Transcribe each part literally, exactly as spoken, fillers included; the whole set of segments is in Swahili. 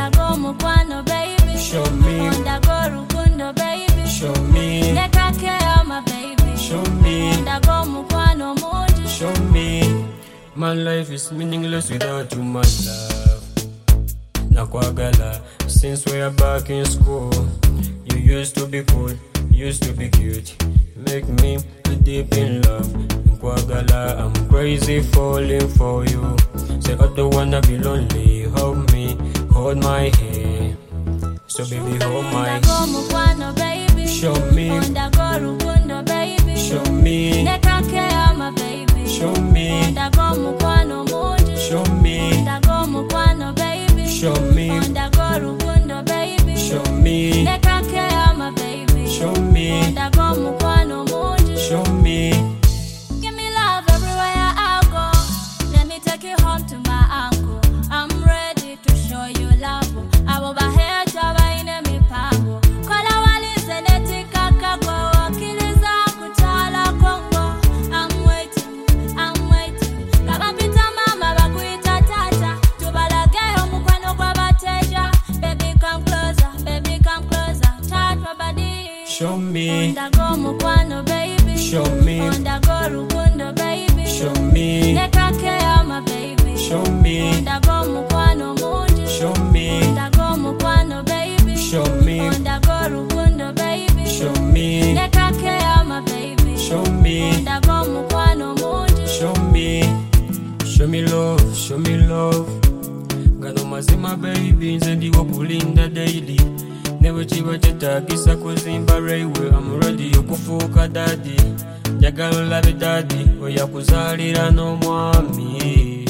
Ndago mukwano baby. Show me. Ndago rukundo baby. Show me. Neka care my baby. Show me. Ndago mukwano mungi. Show me. My life is meaningless without you, my love. Nakwagala, since we are back in school. You used to be cool, used to be cute. Make me deep in love. Nakwagala, I'm crazy falling for you. Say I don't wanna be lonely. Hold me, hold my hand. So baby, hold my. Ndago mukwano baby. Show me. Ndago rukundo baby. Show me. Neka care my baby. Show me. Ndago mukwano mungi. Show me. Ndago mukwano baby. Show me. Ndago rukundo baby. Show me. Neka care my baby. Show me. Ndago mukwano mungi. Show me. Give me love everywhere I go. Let me take you home to my uncle. I'm ready to show you love. Abo baheja baine mipango. Kola walize netika kakwa wakiliza kuchala Kongo. I'm waiting, I'm waiting. Kabapita mama bakuita tata. Tubalageho mukwano kwa bateja. Baby come closer, baby come closer. Touch my body. Show me. Ndago mukwano baby. Show me. Ndago rukundo baby. Show me. Neka care my baby. Show me. Ndago mukwano mungi. Show me. Ndago mukwano baby. Show me. Ndago rukundo baby. Show me. Neka care my baby. Show me. Ndago mukwano mungi. Show me. Show me love, show me love. Gano mazima baby, nze ndiwo kulinda daily. Newe chiba chetagisa kuzimba railway. I'm ready okufuuka daddy. Njagala olabe daddy, oya kuzalira n'omwami.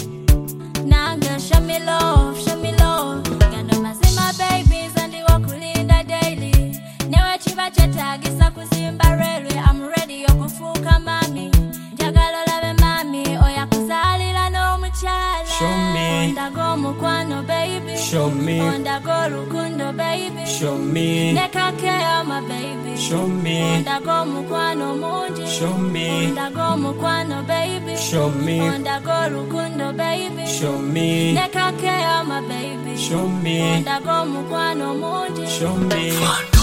Nanga show me love, show me love. Gano mazima baby, nze ndiwo kulinda daily. Newe chiba chetagisa kuzimba railway. I'm ready okufuuka mami. Njagala olabe mami, oya kuzalira n'omukyala. Show me. Ndago mukwano baby. Show me. Ndago rukundo baby. Show me. Neka care my baby. Show me. Ndago mukwano mungi. Show me. Ndago mukwano baby. Show me. Ndago rukundo baby. Show me. Neka care my baby. Show me. Ndago mukwano mungi. Show me.